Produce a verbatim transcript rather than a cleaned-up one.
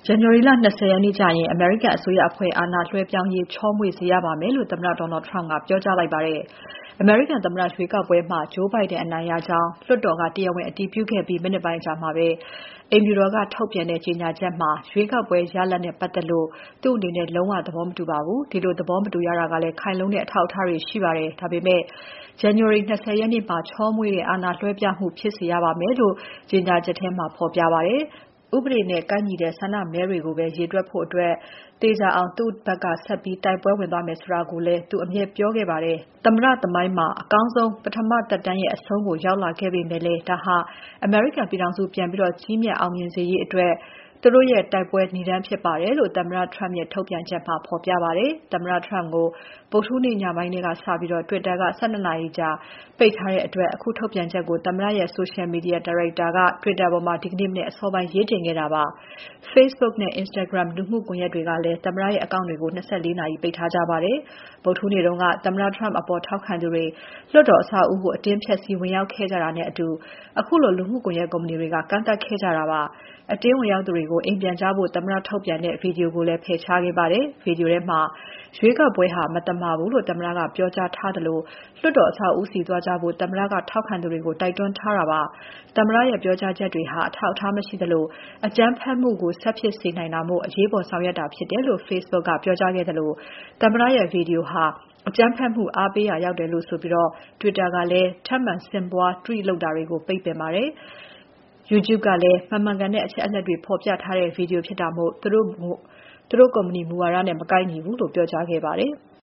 January လ ၂၀ ရက်နေ့ကျရင် အမေရိကန်အစိုးရအဖွဲ့အာဏာလွှဲပြောင်းရေးချောမွေ့စေရပါမယ်လို့ သမ္မတ Donald Trump ကပြောကြားလိုက်ပါတယ်။ အမေရိကန်သမ္မတရွေးကောက်ပွဲမှာ Joe Biden အနိုင်ရကြောင်း လွှတ်တော်က တရားဝင်အတည်ပြုခဲ့ပြီး မိနစ်ပိုင်းအကြာမှာပဲ အိမ်ဖြူတော်က ထုတ်ပြန်တဲ့ကြေညာချက်မှာ ရွေးကောက်ပွဲရလဒ်နဲ့ပတ်သက်လို့ သူ့အနေနဲ့ လုံးဝသဘောမတူပါဘူး။ ဒီလိုသဘောမတူရတာကလည်း ခိုင်လုံတဲ့အထောက်အထားတွေရှိပါတယ်။ ဒါပေမဲ့ January ၂၀ ရက်နေ့မှာ ချောမွေ့တဲ့အာဏာလွှဲပြောင်းမှုဖြစ်စေရပါမယ်လို့ ကြေညာချက်ထဲမှာ ဖော်ပြပါတယ်။ ဥပဒေနဲ့ကိုက်ညီတဲ့ဆန္ဒမဲတွေကိုပဲ ရေတွက်ဖို့ သေချာအောင် သူ့ဘက်က ဆက်ပြီးတိုက်ပွဲဝင်သွားမယ်ဆိုတာကိုလည်း သူအမြဲပြောခဲ့ပါတယ်။ သမ္မတသမိုင်းမှာ အကောင်းဆုံး ပထမသက်တမ်းရဲ့အဆုံးကို ရောက်လာခဲ့ပေမဲ့လည်း ဒါဟာ အမေရိကန်ပြည်ထောင်စုပြန်ပြီးကြီးမြတ်အောင်မြင်စေရေးအတွက် သူတို့ရဲ့တိုက်ပွဲနိဒါန်းဖြစ်ပါတယ်လို့ သမ္မတ Trump ရဲ့ထုတ်ပြန်ချက်မှာဖော်ပြပါတယ်။ သမ္မတ Trump ကို ဗုဒ္ဓဟူးနေ့ညပိုင်းထဲကစပြီး Twitter က ၁၂ နာရီကြာပိတ်ထားတဲ့အတွက် အခုထုတ်ပြန်ချက်ကို သမ္မတရဲ့ Social Media ဒါရိုက်တာက Twitter ပေါ်မှာ ဒီကနေ့မနက်အစောပိုင်း ရေးတင်ခဲ့တာပါ။ Facebook နဲ့ Instagram လူမှုကွန်ယက်တွေကလည်း သမ္မတရဲ့ အကောင့်တွေကို ၂၄ နာရီပိတ်ထားကြပါတယ်။ ဗုဒ္ဓဟူးနေ့တုန်းက သမ္မတ Trump အပေါ်ထောက်ခံသူတွေ လွှတ်တော်အဆောက်အဦးကို အတင်းဖျက်စီးဝင်ရောက်ခဲ့ကြတာနဲ့အတူ ခုလိုလူမှုကွန်ယက်ကုမ္ပဏီတွေက ကန့်သတ်ခဲ့ကြတာပါ။ အတင်းဝင်ရောက်သူတွေကို အိမ်ပြန်ကြဖို့ သမ္မတထုတ်ပြန်တဲ့ Video ကိုလည်း ဖယ်ရှားခဲ့ပါတယ်။ Video ထဲမှာ ရွေးကောက်ပွဲဟာ မသမာဘူးလို့ သမ္မတက ပြောကြားထားသလို လွှတ်တော်အဆောက်အဦးဆီသွားကြဖို့ သမ္မတက ထောက်ခံသူတွေကို တိုက်တွန်းထားတာပါ။ သမ္မတရဲ့ ပြောကြားချက်တွေဟာ အထောက်အထားမရှိသလို အကြမ်းဖက်မှုကို ဆက်ဖြစ်စေနိုင်တာမို့ အရေးပေါ်ဆောင်ရွက်တာဖြစ်တယ်လို့ Facebook ကပြောကြားခဲ့သလို သမ္မတရဲ့ Video ဟာ အကြမ်းဖက်မှုအားပေးရာရောက်တယ်လို့ဆိုပြီး Twitter ကလည်း ထပ်မံဆင့်ပွား Tweet လုပ်တာတွေကို ပိတ်ပင်ပါတယ်။ YouTube ကလည်း မမှန်ကန်တဲ့အချက်အလက်တွေဖော်ပြထားတဲ့ Video ဖြစ်တာမို့ သူတို့ကုမ္ပဏီမူဝါဒနဲ့ မကိုက်ညီဘူးလို့ ပြောကြားခဲ့ပါတယ်။